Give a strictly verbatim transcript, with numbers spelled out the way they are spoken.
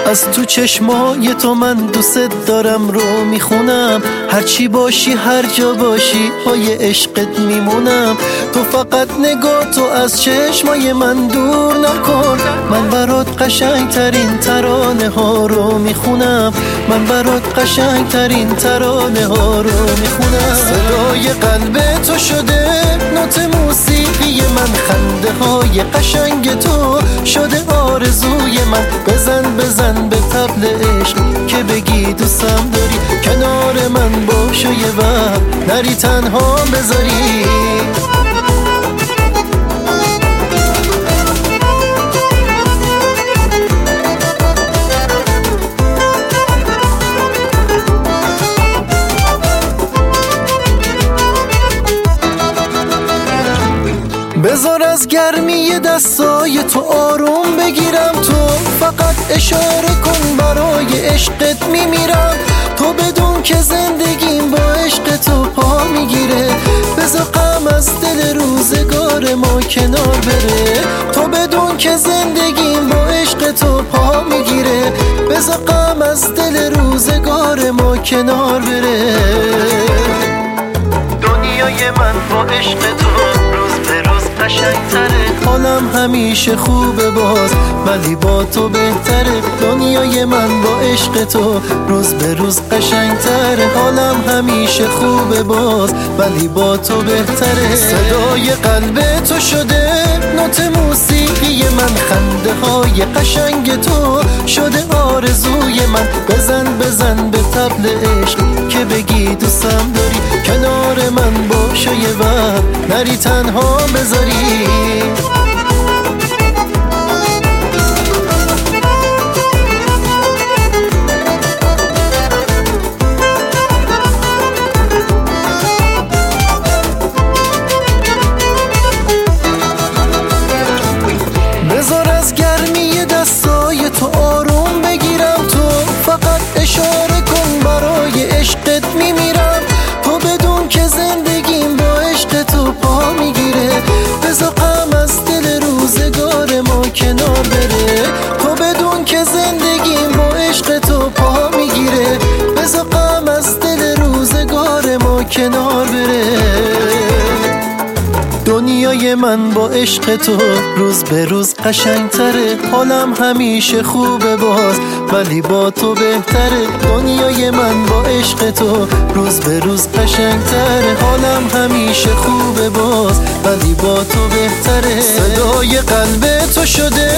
از تو چشمای تو من دوست دارم رو میخونم، هرچی باشی هر جا باشی پای عشقت میمونم. تو فقط نگاه تو از چشمای من دور نکن، من برات قشنگ ترین ترانه ها رو میخونم، من برات قشنگ ترین ترانه ها رو میخونم. صدای قلب تو شده نوت موسیقی من، خنده های قشنگ تو شده آرزوی من. بزن بزن به طبل عشق که بگی دوستم داری، کنار من باش و یه وقت نری تنها بذاری. بذار از گرمی دستای تو آروم بگیرم، تو فقط اشاره کن برای عشقت میمیرم. تو بدون که زندگیم با عشق تو پا میگیره، بذار غم از دل روزگار ما کنار بره. تو بدون که زندگیم با عشق تو پا میگیره، بذار غم از دل روزگار ما کنار بره. دنیای من با عشق تو روز به روز قشنگ‌تره، حالم همیشه خوبه باز ولی با تو بهتره. دنیای من با عشق تو روز به روز قشنگ‌تره، حالم همیشه خوبه باز ولی با تو بهتره. صدای قلب تو شده نوت موسیقی من، خنده های قشنگ تو شده آرزوی من. بزن بزن به طبل عشق که بگی دوستم داری، کنار من باش و یه وقت نری تنها بذاری. بذار از گرمی دستای تو آروم بگیرم، تو فقط اشاره کن برای عشقت میمیرم. تو بدون که زندگیم با عشق تو پا میگیره، بذار غم از دل روزگار ما کنار بره. تو بدون که زندگیم با عشق تو پا میگیره، بذار غم از دل روزگار ما کنار بره. دنیای من با عشق تو روز به روز قشنگ‌تره، حالم همیشه خوبه باز ولی با تو بهتره. دنیای من با عشق تو روز به روز قشنگ‌تره، حالم همیشه خوبه باز ولی با تو بهتره. صدای قلب تو شده